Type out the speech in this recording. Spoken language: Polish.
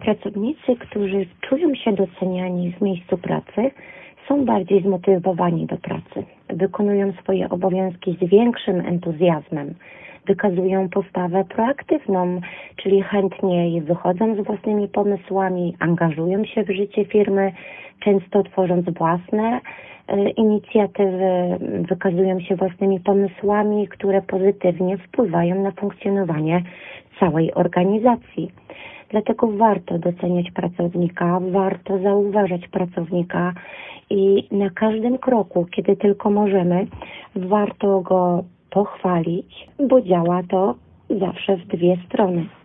Pracownicy, którzy czują się doceniani w miejscu pracy, są bardziej zmotywowani do pracy. Wykonują swoje obowiązki z większym entuzjazmem. Wykazują postawę proaktywną, czyli chętniej wychodzą z własnymi pomysłami, angażują się w życie firmy, często tworząc własne inicjatywy, wykazują się własnymi pomysłami, które pozytywnie wpływają na funkcjonowanie całej organizacji. Dlatego warto doceniać pracownika, warto zauważać pracownika i na każdym kroku, kiedy tylko możemy, warto go pochwalić, bo działa to zawsze w dwie strony.